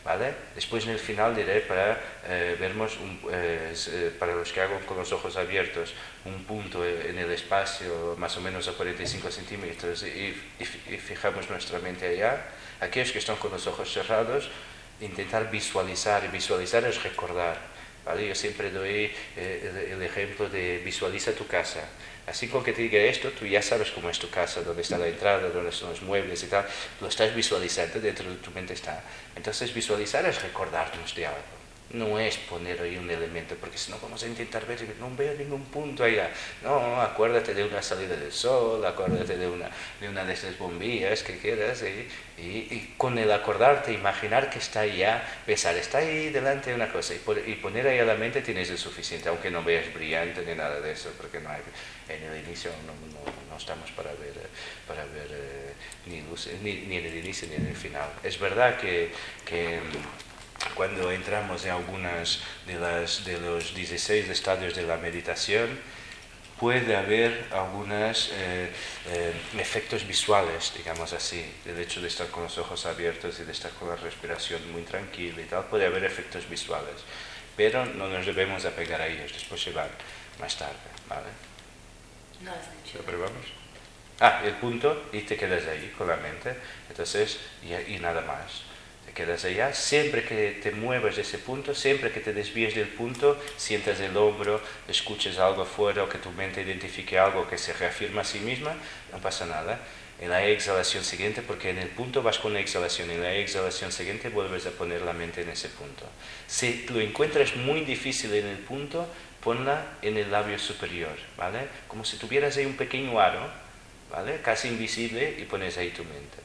¿vale? Después en el final diré para vermos, para los que hago con los ojos abiertos, un punto en el espacio más o menos a 45 centímetros y fijamos nuestra mente allá. Aquellos que están con los ojos cerrados, intentar visualizar, y visualizar es recordar, ¿vale? Yo siempre doy el ejemplo de visualiza tu casa. Así con que te diga esto, tú ya sabes cómo es tu casa, dónde está la entrada, dónde son los muebles y tal. Lo estás visualizando, dentro de tu mente está. Entonces visualizar es recordarnos de algo. No es poner ahí un elemento, porque si no vamos a intentar ver, no veo ningún punto allá. No, acuérdate de una salida del sol, acuérdate de una de esas bombillas que quieras, y con el acordarte, imaginar que está allá, pensar, está ahí delante de una cosa, y poner ahí a la mente tienes el suficiente, aunque no veas brillante ni nada de eso, porque no hay, en el inicio no estamos para ver ni luz, ni en el inicio ni en el final. Es verdad que cuando entramos en algunas de los 16 estadios de la meditación, puede haber algunos efectos visuales, digamos así, del hecho de estar con los ojos abiertos y de estar con la respiración muy tranquila y tal, puede haber efectos visuales, pero no nos debemos apegar a ellos, después se van más tarde, ¿vale? No has dicho. ¿Lo probamos? El punto, y te quedas ahí con la mente, entonces, y nada más. Quedas allá, siempre que te muevas de ese punto, siempre que te desvíes del punto, sientas el hombro, escuches algo afuera o que tu mente identifique algo que se reafirma a sí misma, no pasa nada. En la exhalación siguiente, porque en el punto vas con la exhalación, en la exhalación siguiente vuelves a poner la mente en ese punto. Si lo encuentras muy difícil en el punto, ponla en el labio superior, ¿vale? Como si tuvieras ahí un pequeño aro, ¿vale? Casi invisible, y pones ahí tu mente.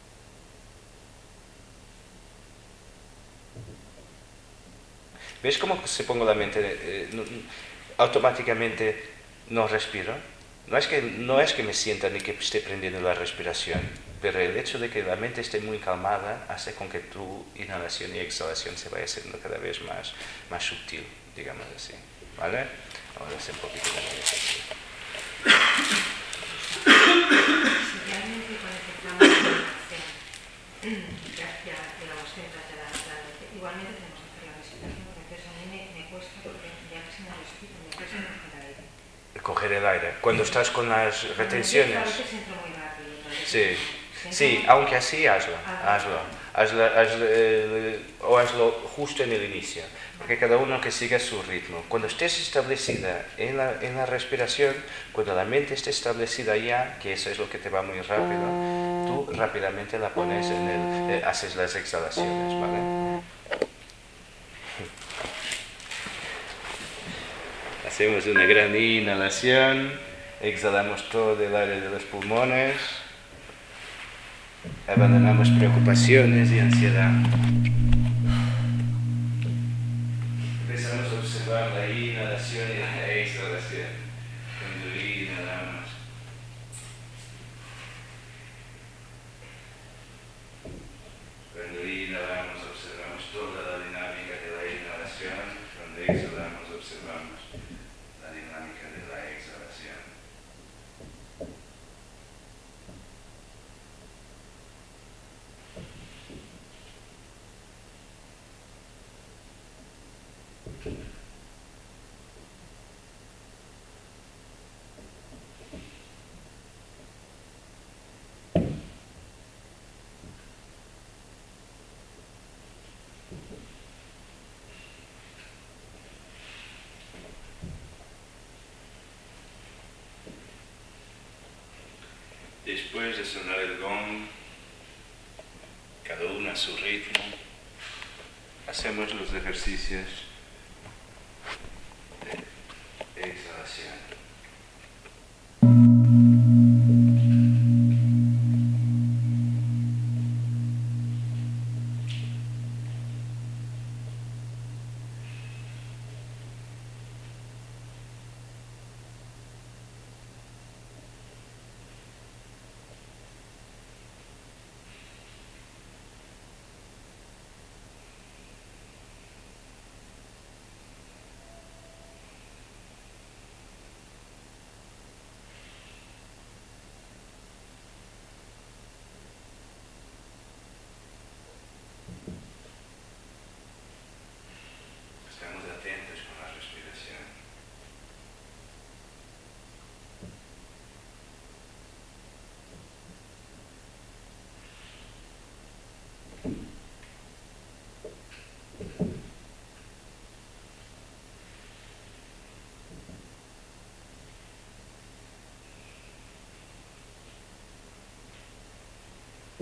¿Ves cómo se pongo la mente? Automáticamente no respiro. No es que me sienta ni que esté prendiendo la respiración, pero el hecho de que la mente esté muy calmada hace con que tu inhalación y exhalación se vaya haciendo cada vez más sutil, digamos así. ¿Vale? Vamos a hacer un poquito de meditación. Si realmente conectamos con la acción, gracias, digamos, igualmente tenemos que hacer la respiración, porque entonces a mí me cuesta, porque ya casi no respiro, me cuesta coger el aire. Coger el aire. Cuando estás con las retenciones. A veces entro muy rápido. Sí, aunque así hazlo. O hazlo justo en el inicio, porque cada uno que siga su ritmo. Cuando estés establecida en la respiración, cuando la mente esté establecida ya, que eso es lo que te va muy rápido, tú rápidamente la pones haces las exhalaciones, ¿vale? Hacemos una gran inhalación, exhalamos todo el aire de los pulmones, abandonamos preocupaciones y ansiedad. Empezamos a observar la inhalación y la exhalación. Cuando inhalamos, observamos toda la dinámica de la inhalación. Cuando exhalamos, observamos la dinámica de la exhalación. Después de sonar el gong, cada uno a su ritmo, hacemos los ejercicios de exhalación.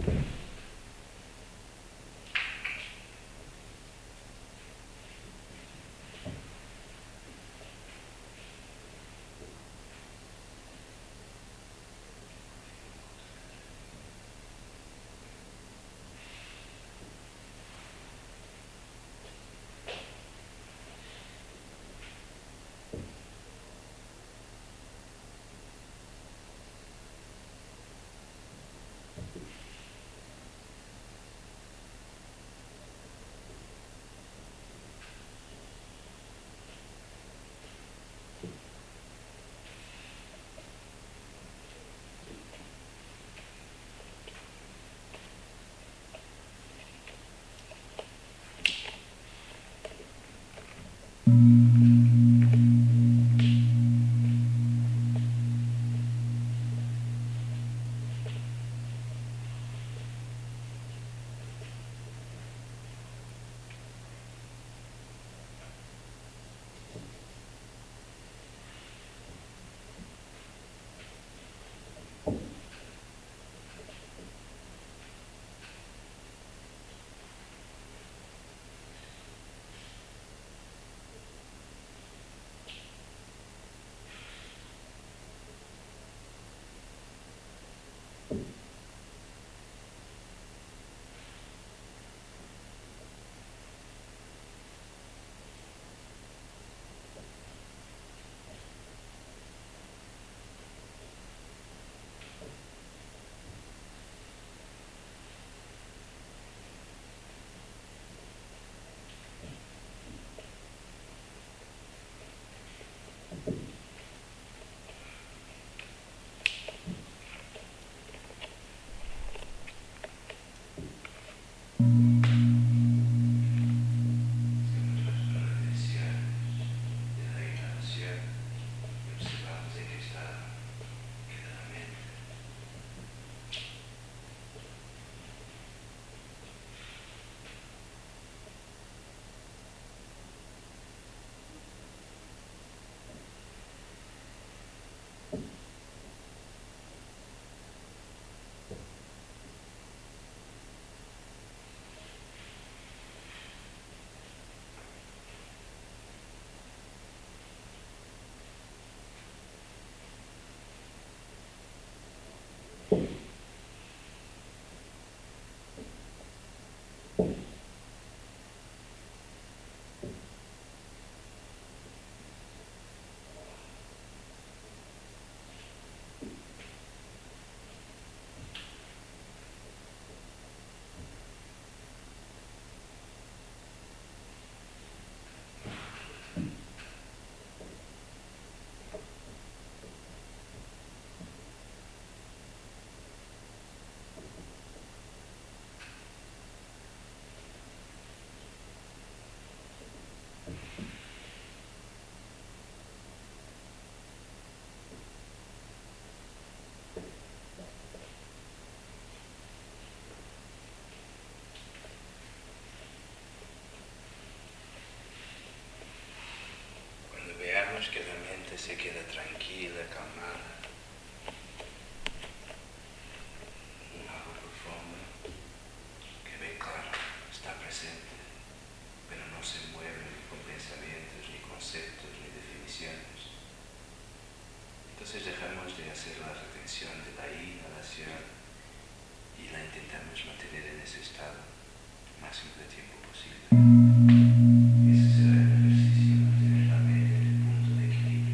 Que la mente se queda tranquila, calmada, un agua profunda, que ve claro, está presente, pero no se mueve con pensamientos, ni conceptos, ni definiciones. Entonces dejamos de hacer la retención de la inhalación y la intentamos mantener en ese estado el máximo de tiempo posible. Ese será el ejercicio, mantener la mente en el punto de equilibrio.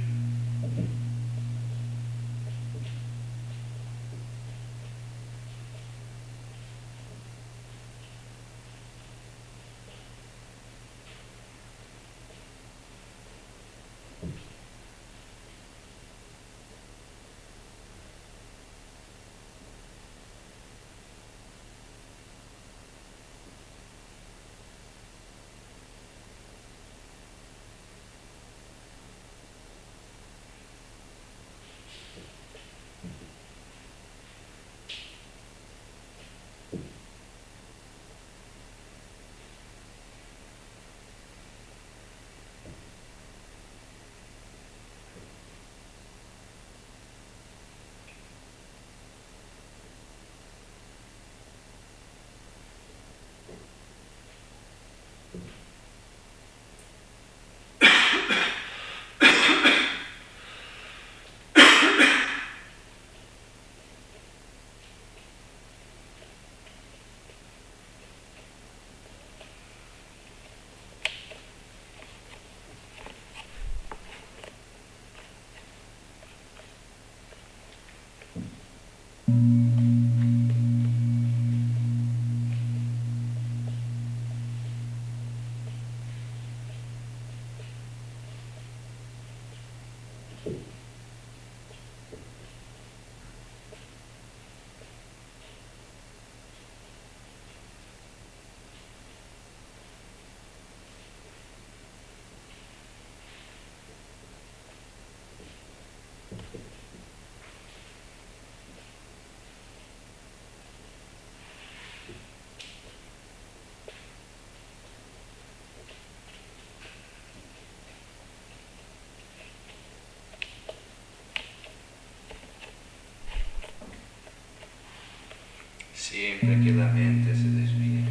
Siempre que la mente se desvíe,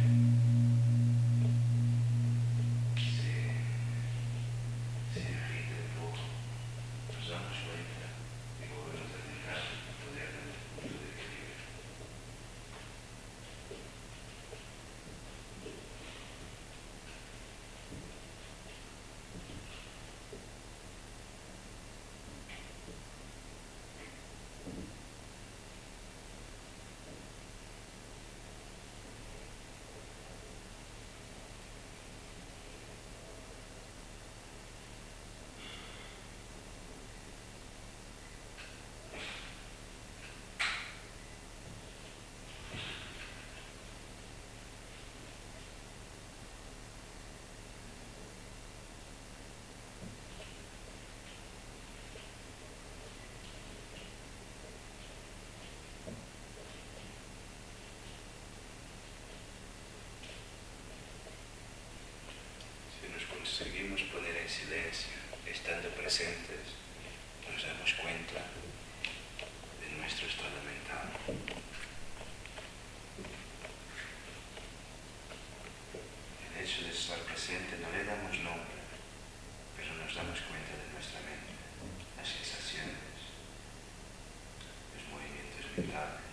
se agita un poco, nos damos cuenta y volvemos a dejar el poder del punto de equilibrio. Si nos conseguimos poner en silencio, estando presentes, nos damos cuenta de nuestro estado mental. El hecho de estar presente no le damos nombre, pero nos damos cuenta de nuestra mente, las sensaciones, los movimientos mentales.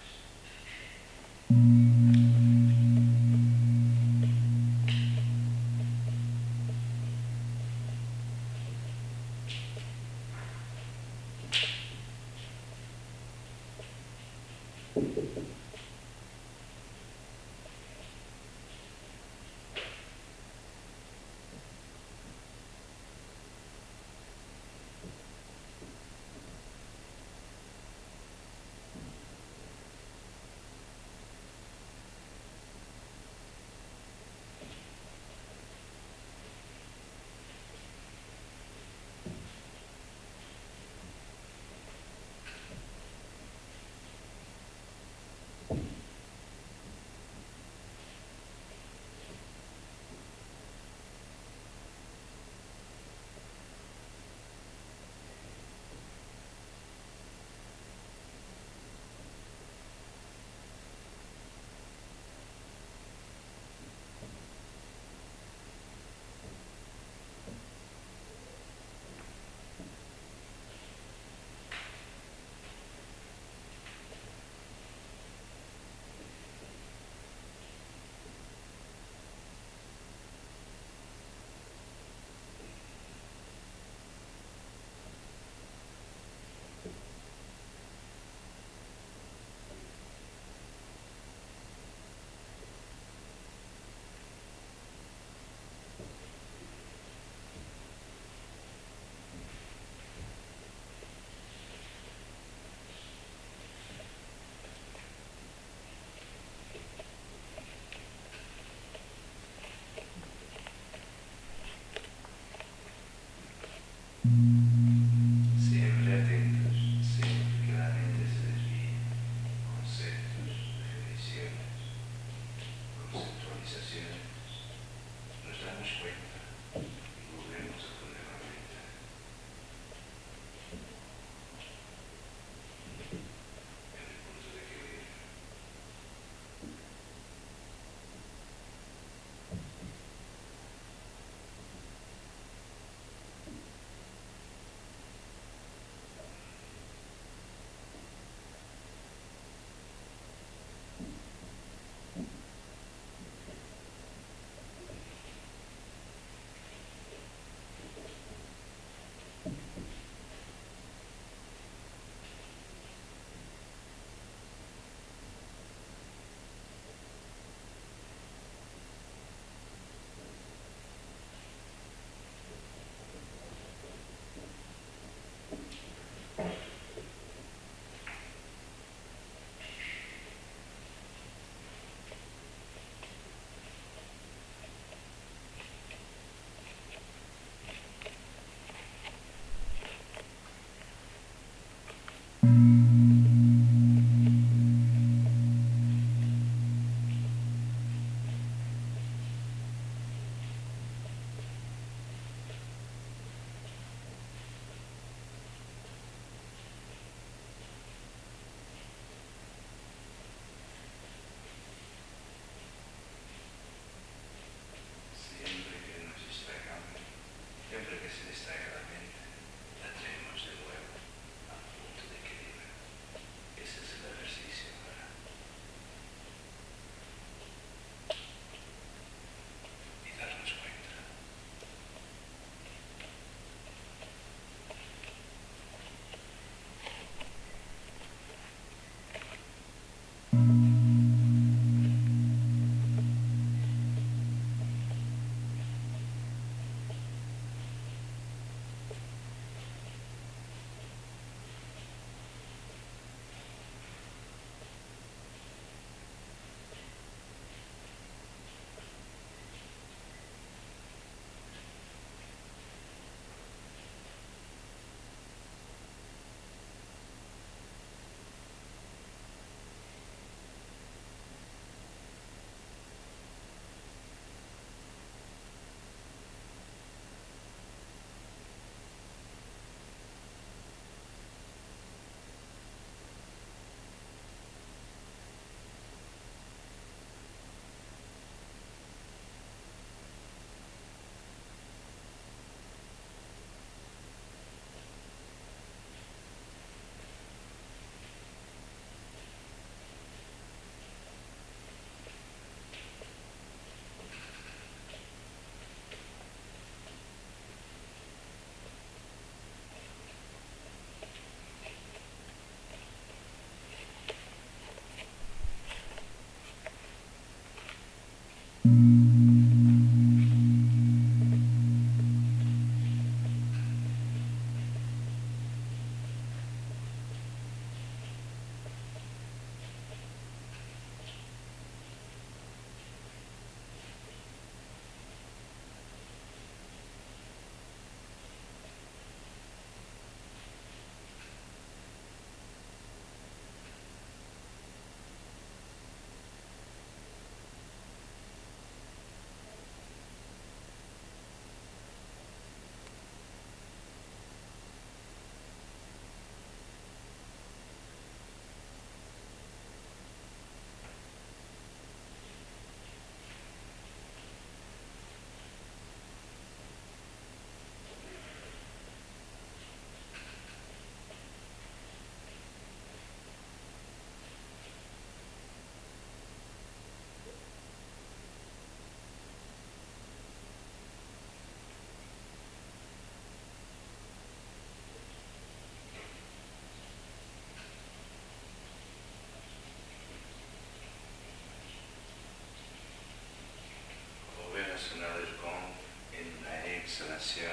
Sonar el gong en la exhalación.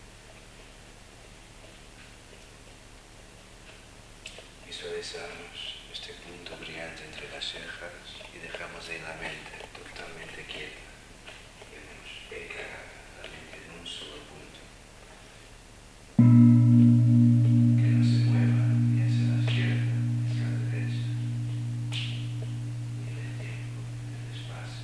Visualizamos este punto brillante entre las cejas y dejamos ahí la mente totalmente quieta. Vemos pegar la mente en un solo punto. Que no se mueva ni hacia la izquierda ni hacia la derecha. Ni en el tiempo ni en el espacio.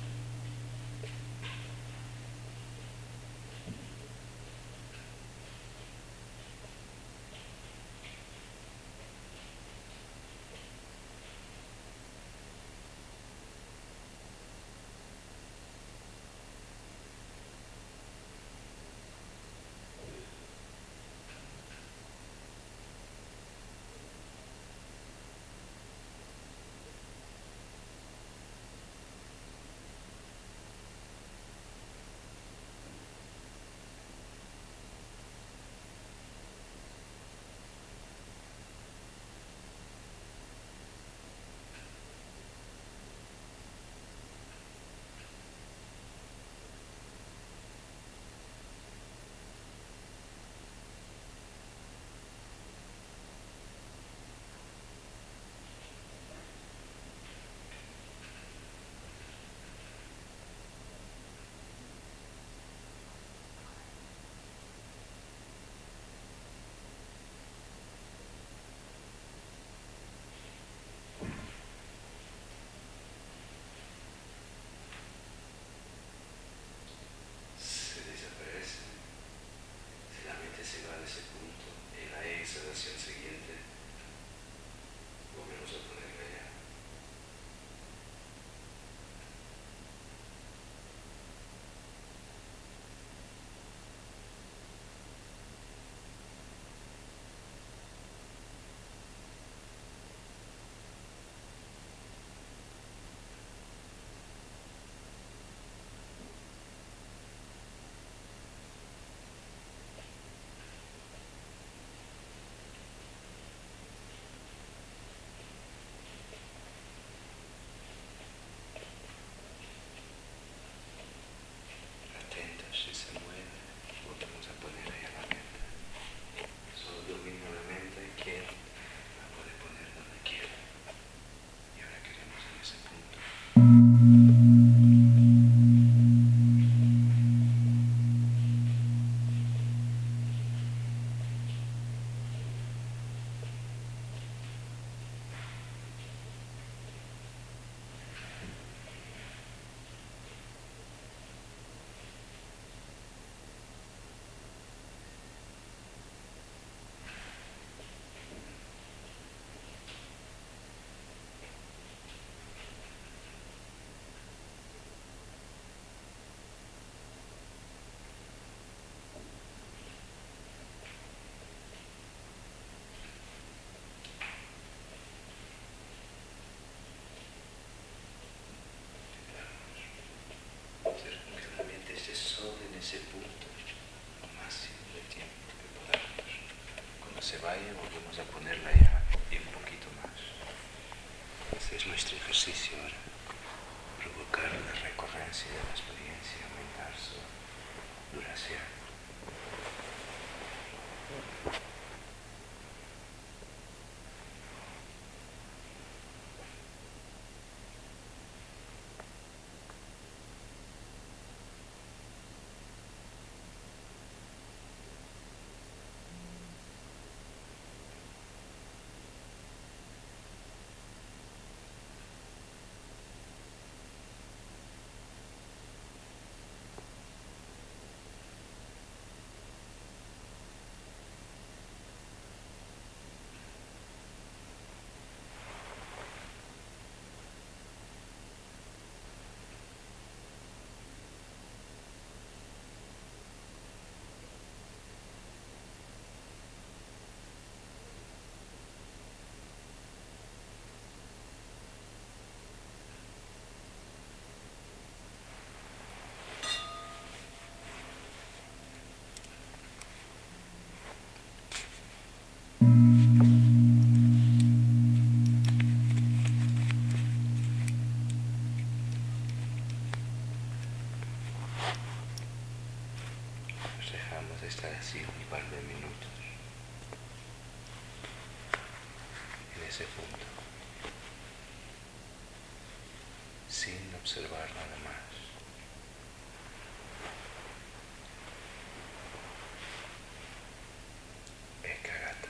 vaya, volvemos a ponerla ya y un poquito más. Este es nuestro ejercicio ahora, provocar la recurrencia. ese punto, sin observar nada más. Ekagata.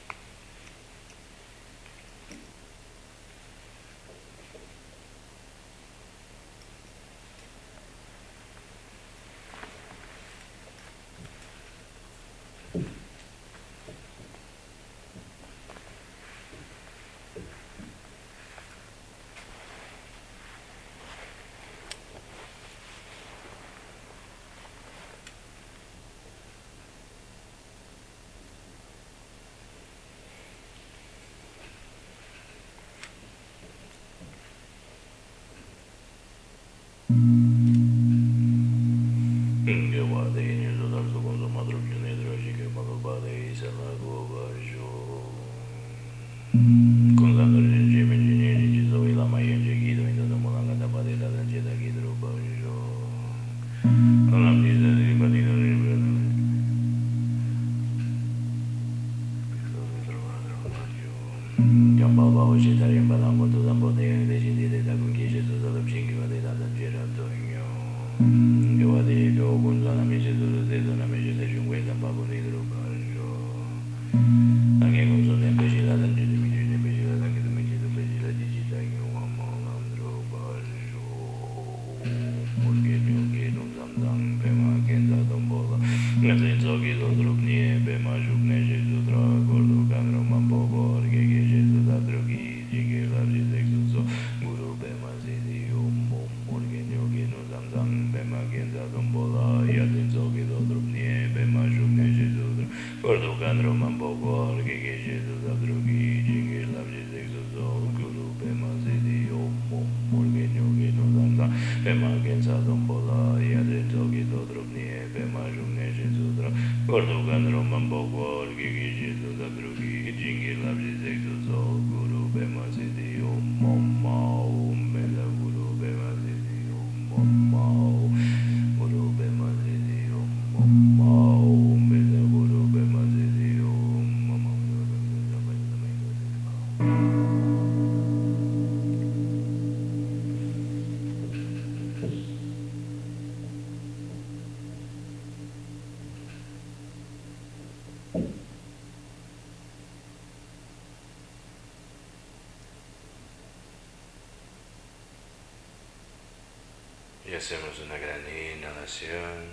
Y hacemos una gran inhalación.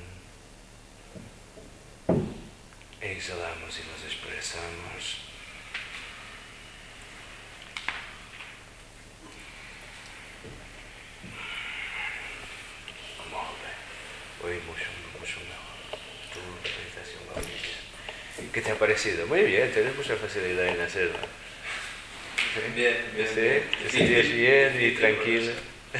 Exhalamos y nos expresamos. Hoy mucho mejor. Tu meditación va muy bien. ¿Qué te ha parecido? Muy bien, tienes mucha facilidad en hacerlo. Bien, bien. ¿Sí? ¿Te sientes bien y tranquilo?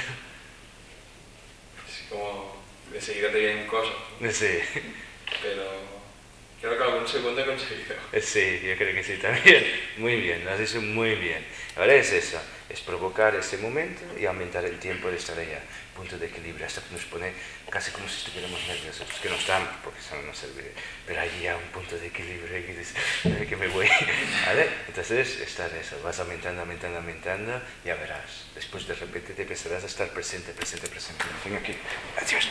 Como de seguir te vienen cosas, ¿no? Sí. Pero creo que algún segundo he conseguido. Sí, yo creo que sí también. Muy bien, lo has hecho muy bien. Ahora es eso, es provocar ese momento y aumentar el tiempo de estar allá. Punto de equilibrio, hasta que nos pone casi como si estuviéramos nerviosos, que no estamos, porque eso no nos sirve. Pero allí hay un punto de equilibrio y que dices, que me voy. ¿Vale? Entonces, está en eso, vas aumentando, ya verás. Después de repente te empezarás a estar presente. Venga aquí. Adiós.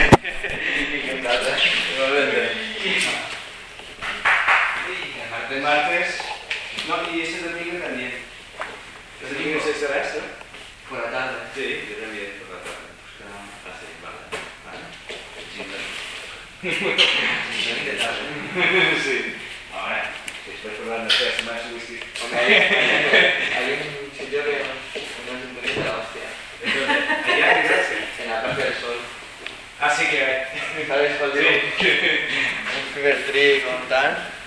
Martes. No, y ese domingo también. ¿El domingo es ese resto? Por la tarde. Sí, yo también por la tarde. Sí. Ahora, después probar no sé, más whisky. Hay un sitio que no es un poquito de la hostia. Allá, gracias. En la Plaza del Sol. Así que hay. ¿Sabes cuál digo? Un Fever Tree con tal.